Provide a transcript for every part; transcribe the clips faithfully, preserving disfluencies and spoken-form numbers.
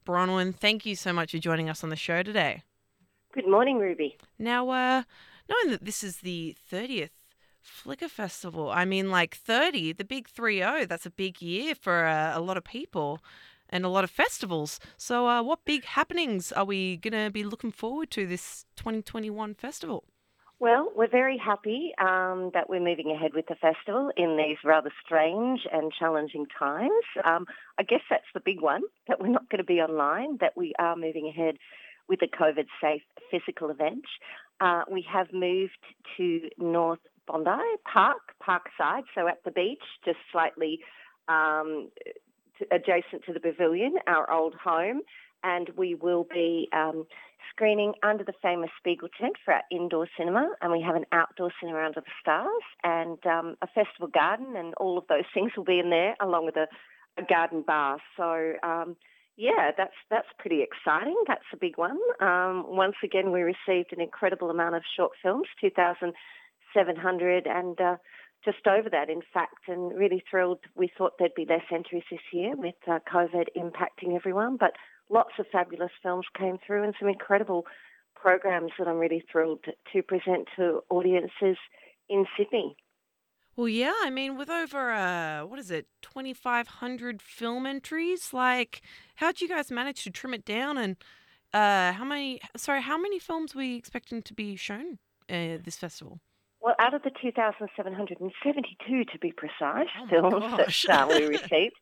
Bronwyn, thank you so much for joining us on the show today. Good morning, Ruby. Now, uh, knowing that this is the thirtieth Flickr Festival, I mean, like thirty, the big three zero, that's a big year for uh, a lot of people and a lot of festivals. So, uh, what big happenings are we going to be looking forward to this twenty twenty-one festival? Well, we're very happy um, that we're moving ahead with the festival in these rather strange and challenging times. Um, I guess that's the big one, that we're not going to be online, that we are moving ahead with a COVID safe physical event. Uh, we have moved to North Bondi Park, Parkside, so at the beach, just slightly um, to, adjacent to the pavilion, our old home. And we will be um, screening under the famous Spiegel tent for our indoor cinema, and we have an outdoor cinema under the stars, and um, a festival garden, and all of those things will be in there, along with a, a garden bar. So, um, yeah, that's that's pretty exciting. That's a big one. Um, once again, we received an incredible amount of short films, two thousand seven hundred, and uh, just over that, in fact, and really thrilled. We thought there'd be less entries this year with uh, COVID impacting everyone, but lots of fabulous films came through and some incredible programs that I'm really thrilled to present to audiences in Sydney. Well, yeah, I mean, with over, uh, what is it, twenty-five hundred film entries, like, how'd you guys manage to trim it down and Uh, how many? Sorry, how many films were you expecting to be shown uh, this festival? Well, out of the two thousand seven hundred seventy-two, to be precise, Oh my films that gosh! uh, we received,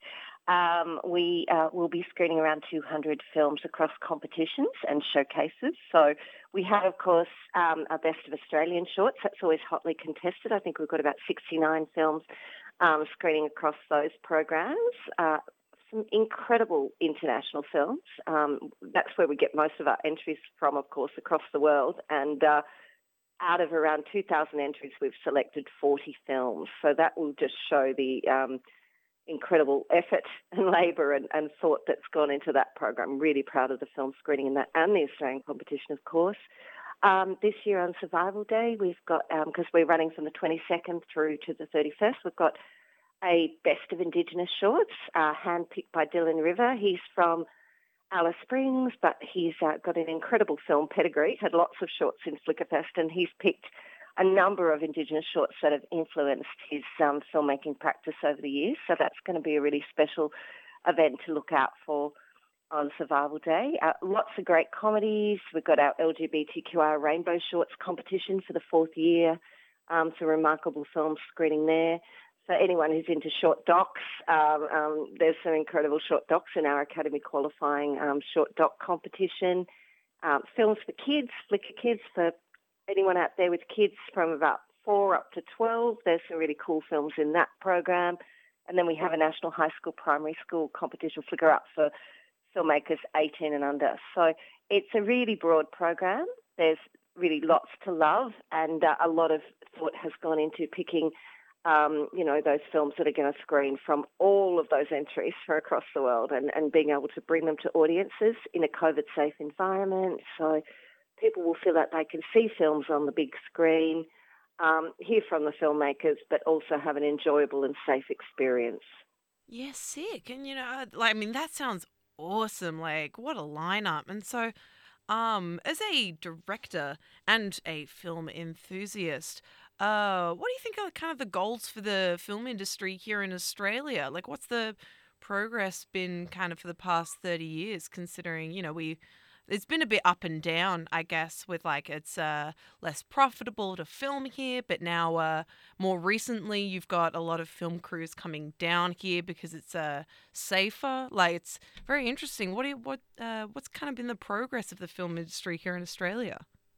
um, we uh, will be screening around two hundred films across competitions and showcases. So we have, of course, um, our Best of Australian Shorts. That's always hotly contested. I think we've got about sixty-nine films um, screening across those programs. Uh, some incredible international films. Um, that's where we get most of our entries from, of course, across the world. And uh, out of around two thousand entries, we've selected forty films. So that will just show the um, incredible effort and labour and, and thought that's gone into that program. Really proud of the film screening in that and the Australian competition, of course. Um, this year on Survival Day, we've got, because um, we're running from the twenty-second through to the thirty-first, we've got a Best of Indigenous Shorts, uh, handpicked by Dylan River. He's from Alice Springs, but he's uh, got an incredible film pedigree, had lots of shorts in Flickerfest, and he's picked a number of Indigenous shorts that have influenced his um, filmmaking practice over the years. So that's going to be a really special event to look out for on Survival Day. Uh, lots of great comedies. We've got our L G B T Q I Rainbow Shorts competition for the fourth year. Um, some remarkable films screening there. So anyone who's into short docs, um, um, there's some incredible short docs in our Academy qualifying um, short doc competition. Um, films for kids, Flickr Kids, for anyone out there with kids from about four up to twelve. There's some really cool films in that program. And then we have a National High School Primary School competition, Flickr Up, for filmmakers eighteen and under. So it's a really broad program. There's really lots to love, and uh, a lot of thought has gone into picking um, you know, those films that are going to screen from all of those entries from across the world, and, and being able to bring them to audiences in a COVID-safe environment. So people will feel that they can see films on the big screen, um, hear from the filmmakers, but also have an enjoyable and safe experience. Yeah, sick. And you know, uh, like I mean, that sounds awesome. Like, what a lineup! And so, um, as a director and a film enthusiast, uh, what do you think are kind of the goals for the film industry here in Australia? Like, what's the progress been kind of for the past thirty years, considering, you know, we it's been a bit up and down, I guess, with like it's uh less profitable to film here, but now uh more recently you've got a lot of film crews coming down here because it's uh safer. Like, it's very interesting. What do you, what uh what's kind of been the progress of the film industry here in Australia?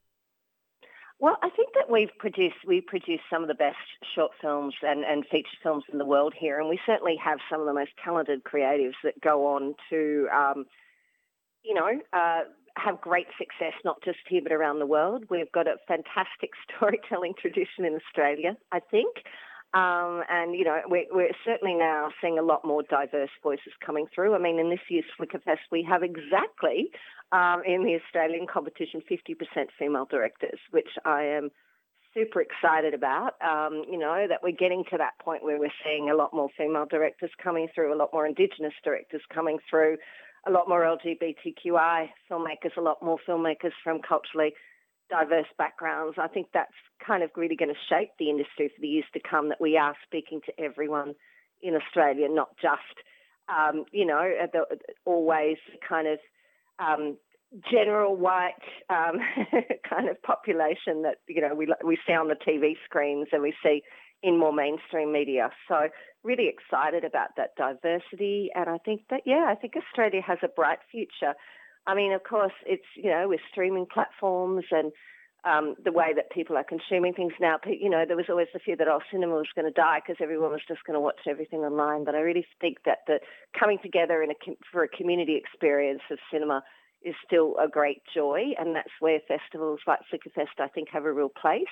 Well, I think that we've produced we produce some of the best short films and, and feature films in the world here, and we certainly have some of the most talented creatives that go on to um, you know, uh, have great success, not just here but around the world. We've got a fantastic storytelling tradition in Australia, I think. Um, and, you know, we're, we're certainly now seeing a lot more diverse voices coming through. I mean, in this year's Flickerfest, we have exactly, um, in the Australian competition, fifty percent female directors, which I am super excited about. Um, you know, that we're getting to that point where we're seeing a lot more female directors coming through, a lot more Indigenous directors coming through. a lot more L G B T Q I filmmakers, a lot more filmmakers from culturally diverse backgrounds. I think that's kind of really going to shape the industry for the years to come, that we are speaking to everyone in Australia, not just, um, you know, the, always kind of um, general white um, kind of population that, you know, we, we see on the T V screens and we see in more mainstream media. So really excited about that diversity. And I think that, yeah, I think Australia has a bright future. I mean, of course, it's, you know, with streaming platforms and um, the way that people are consuming things now, you know, there was always the fear that, oh, cinema was going to die because everyone was just going to watch everything online. But I really think that the coming together in a, for a community experience of cinema is still a great joy. And that's where festivals like Flickerfest, I think, have a real place.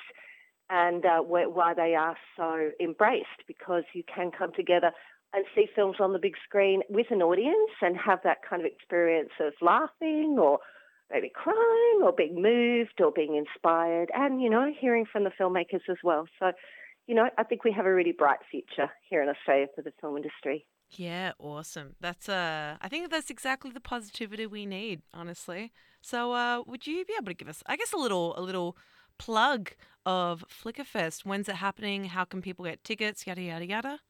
And uh, why they are so embraced, because you can come together and see films on the big screen with an audience and have that kind of experience of laughing or maybe crying or being moved or being inspired and, you know, hearing from the filmmakers as well. So, you know, I think we have a really bright future here in Australia for the film industry. Yeah, awesome. That's uh I think that's exactly the positivity we need, honestly. So uh would you be able to give us, I guess, a little a little plug of Flickerfest? When's it happening? How can people get tickets? Yada yada yada.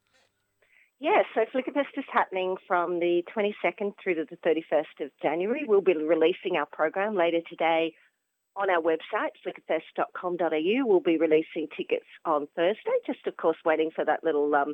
Yeah, so Flickerfest is happening from the twenty-second through to the thirty-first of January. We'll be releasing our program later today on our website, flickerfest dot com dot a u. We'll be releasing tickets on Thursday, just of course waiting for that little, um,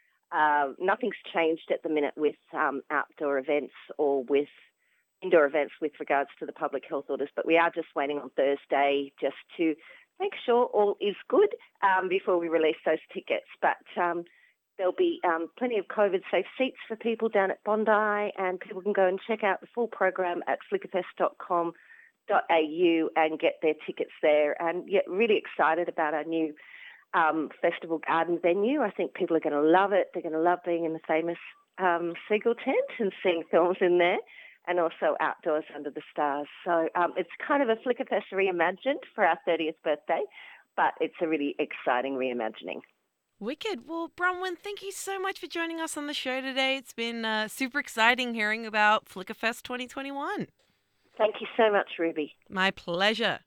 uh, nothing's changed at the minute with um, outdoor events or with indoor events with regards to the public health orders, but we are just waiting on Thursday just to make sure all is good um, before we release those tickets. But um, there'll be um, plenty of COVID-safe seats for people down at Bondi, and people can go and check out the full program at flickerfest dot com dot a u and get their tickets there. And yeah, really excited about our new um, festival garden venue. I think people are going to love it. They're going to love being in the famous um, Seagull tent and seeing films in there, and also outdoors under the stars. So um, it's kind of a Flickerfest reimagined for our thirtieth birthday, but it's a really exciting reimagining. Wicked. Well, Bronwyn, thank you so much for joining us on the show today. It's been uh, super exciting hearing about Flickerfest twenty twenty-one. Thank you so much, Ruby. My pleasure.